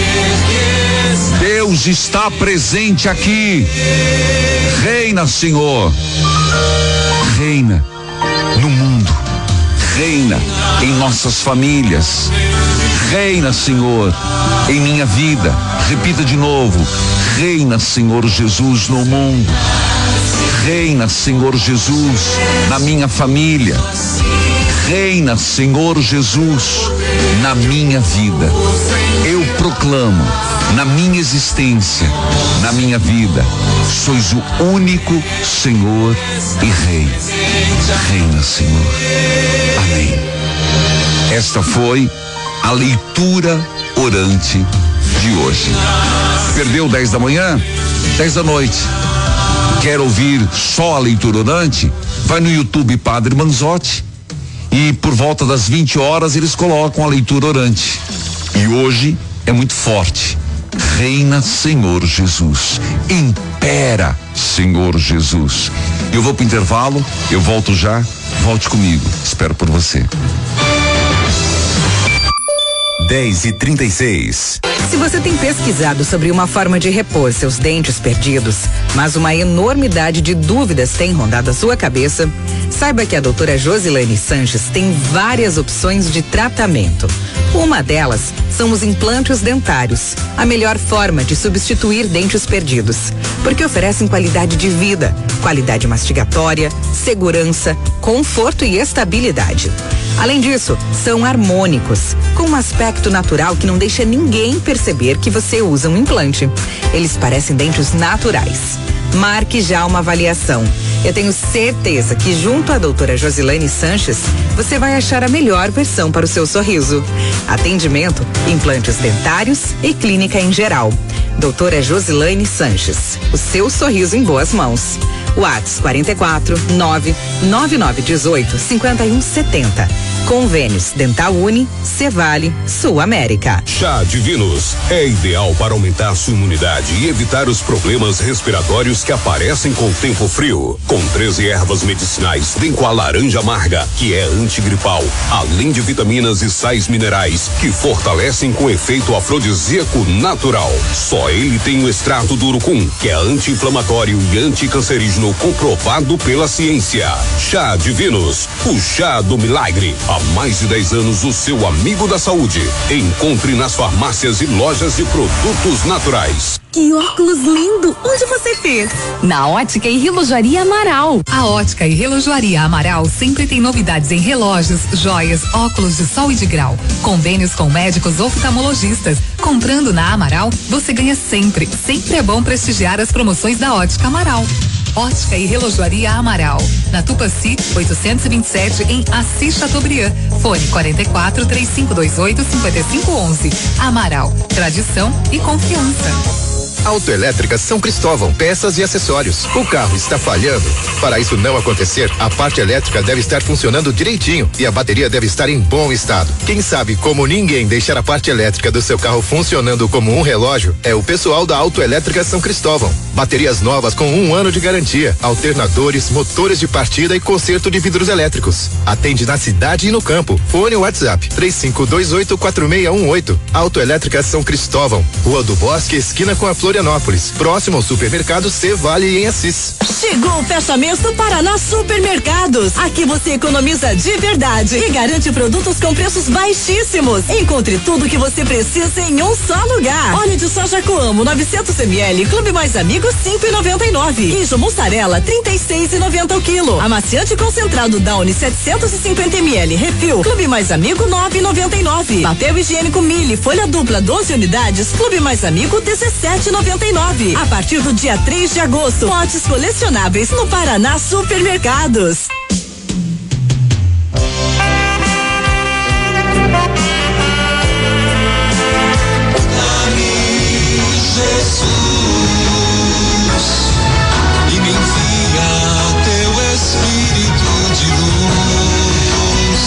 Deus está presente aqui. Reina, Senhor. Reina no mundo. Reina em nossas famílias. Reina, Senhor, em minha vida. Repita de novo: reina, Senhor Jesus, no mundo. Reina, Senhor Jesus, na minha família. Reina, Senhor Jesus, na minha vida. Eu proclamo, na minha existência, na minha vida, sois o único Senhor e Rei. Reina, Senhor. Amém. Esta foi a leitura orante de hoje. Perdeu 10 da manhã? 10 da noite. Quer ouvir só a leitura orante? Vai no YouTube Padre Manzotti. E por volta das 20 horas eles colocam a leitura orante. E hoje é muito forte. Reina, Senhor Jesus. Impera, Senhor Jesus. Eu vou pro intervalo, eu volto já. Volte comigo. Espero por você. 10h36. Se você tem pesquisado sobre uma forma de repor seus dentes perdidos, mas uma enormidade de dúvidas tem rondado a sua cabeça, saiba que a doutora Josilane Sanches tem várias opções de tratamento. Uma delas são os implantes dentários, a melhor forma de substituir dentes perdidos, porque oferecem qualidade de vida, qualidade mastigatória, segurança, conforto e estabilidade. Além disso, são harmônicos, com um aspecto natural que não deixa ninguém perceber que você usa um implante. Eles parecem dentes naturais. Marque já uma avaliação. Eu tenho certeza que junto à doutora Josilane Sanches, você vai achar a melhor versão para o seu sorriso. Atendimento, implantes dentários e clínica em geral. Doutora Josilane Sanches, o seu sorriso em boas mãos. WhatsApp 44 99918 5170. Convênios Dental Uni, Cevale, Sul América. Chá Divinos é ideal para aumentar sua imunidade e evitar os problemas respiratórios que aparecem com o tempo frio. Com 13 ervas medicinais, vem com a laranja amarga, que é antigripal, além de vitaminas e sais minerais que fortalecem com efeito afrodisíaco natural. Só ele tem o extrato do urucum, que é anti-inflamatório e anticancerígeno comprovado pela ciência. Chá Divinos, o chá do milagre. Há mais de 10 anos, o seu amigo da saúde. Encontre nas farmácias e lojas de produtos naturais. Que óculos lindo! Onde você fez? Na Ótica e Relojoaria Amaral. A Ótica e Relojoaria Amaral sempre tem novidades em relógios, joias, óculos de sol e de grau. Convênios com médicos oftalmologistas. Comprando na Amaral, você ganha sempre. Sempre é bom prestigiar as promoções da Ótica Amaral. Ótica e Relojoaria Amaral. Na Tupaci, 827, em Assis Chateaubriand. Fone 44 3528 5511. Amaral, tradição e confiança. Autoelétrica São Cristóvão, peças e acessórios. O carro está falhando? Para isso não acontecer, a parte elétrica deve estar funcionando direitinho e a bateria deve estar em bom estado. Quem sabe como ninguém deixar a parte elétrica do seu carro funcionando como um relógio é o pessoal da Autoelétrica São Cristóvão. Baterias novas com 1 ano de garantia, alternadores, motores de partida e conserto de vidros elétricos. Atende na cidade e no campo. Fone WhatsApp 35284618. Autoelétrica São Cristóvão, Rua do Bosque, esquina com a Florianópolis, próximo ao supermercado Cevale em Assis. Chegou o fecha mês do Paraná Supermercados. Aqui você economiza de verdade e garante produtos com preços baixíssimos. Encontre tudo o que você precisa em um só lugar. Óleo de soja Coamo 900 ml, Clube Mais Amigos 5,99. Queijo mussarela 36,90 o quilo. Amaciante concentrado Downy 750 ml, refil, Clube Mais Amigo 9,99. Papel higiênico Mille, folha dupla 12 unidades, Clube Mais Amigo 17,99. A partir do dia 3 de agosto, lotes colecionáveis no Paraná Supermercados. Jesus, e me envia teu Espírito de luz.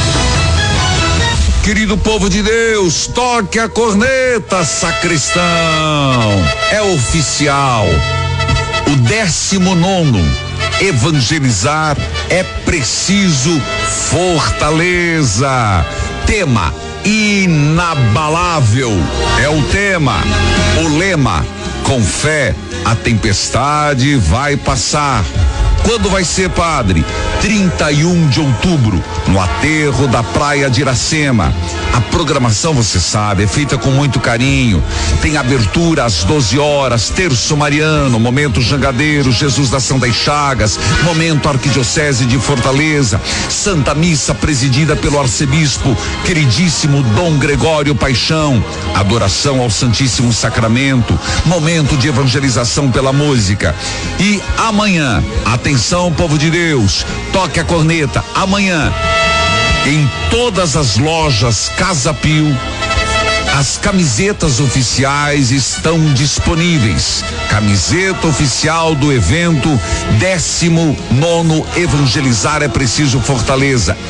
Querido povo de Deus, toque a corneta, sacristão. É oficial. O 19º, evangelizar é preciso fortaleza. Tema inabalável é o tema. O lema: com fé a tempestade vai passar. Quando vai ser, padre? 31 de outubro, no aterro da Praia de Iracema. A programação, você sabe, é feita com muito carinho. Tem abertura às 12 horas, terço mariano, momento jangadeiro, Jesus da Ação das Chagas, momento Arquidiocese de Fortaleza, Santa Missa presidida pelo arcebispo queridíssimo Dom Gregório Paixão, adoração ao Santíssimo Sacramento, momento de evangelização pela música. E amanhã, atenção, povo de Deus, toque a corneta. Amanhã, em todas as lojas Casa Pio, as camisetas oficiais estão disponíveis. Camiseta oficial do evento 19º Evangelizar é Preciso Fortaleza.